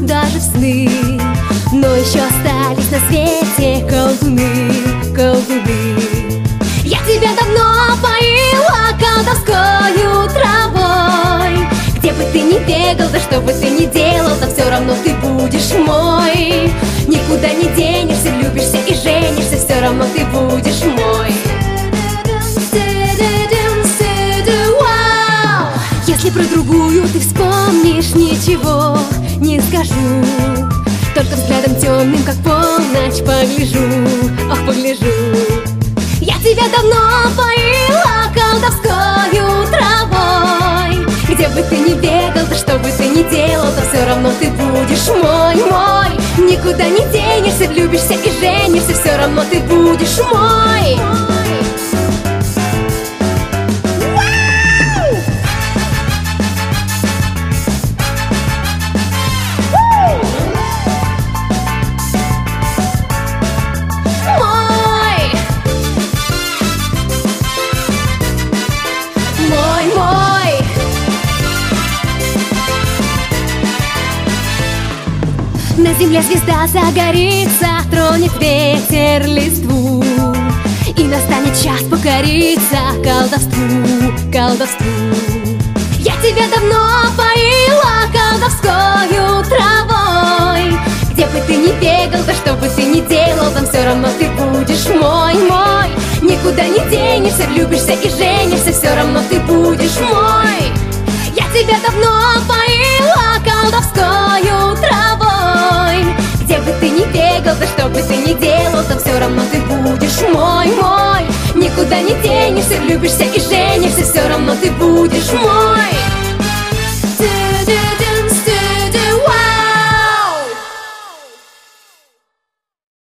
даже в сны. Но еще остались на свете колдуны, колдуны. Я тебя давно поила колдовскою травой. Где бы ты ни бегал, да что бы ты ни делал, да все равно ты будешь мой. Никуда не денешься, влюбишься и женишься, все равно ты будешь мой. Если про другую ты вспомнишь, ничего не скажу. Только взглядом темным, как полночь, погляжу, ох, погляжу. Я тебя давно поила колдовскою травой. Где бы ты ни бегал, да что бы ты ни делал, то все равно ты будешь мой, мой. Никуда не денешься, влюбишься и женишься, все равно ты будешь мой. На земле звезда загорится, тронет ветер листву, и настанет час покориться колдовству, колдовству. Я тебя давно поила колдовскою травой. Где бы ты ни бегал, да что бы ты ни делал, там все равно ты будешь мой, мой. Никуда не денешься, влюбишься и женишься, все равно ты будешь мой. Я тебя давно поила колдовскою травой. Где бы ты ни бегал, да что бы ты ни делал, там все равно ты будешь мой, мой. Никуда не денешься, влюбишься и женишься, все равно ты будешь мой.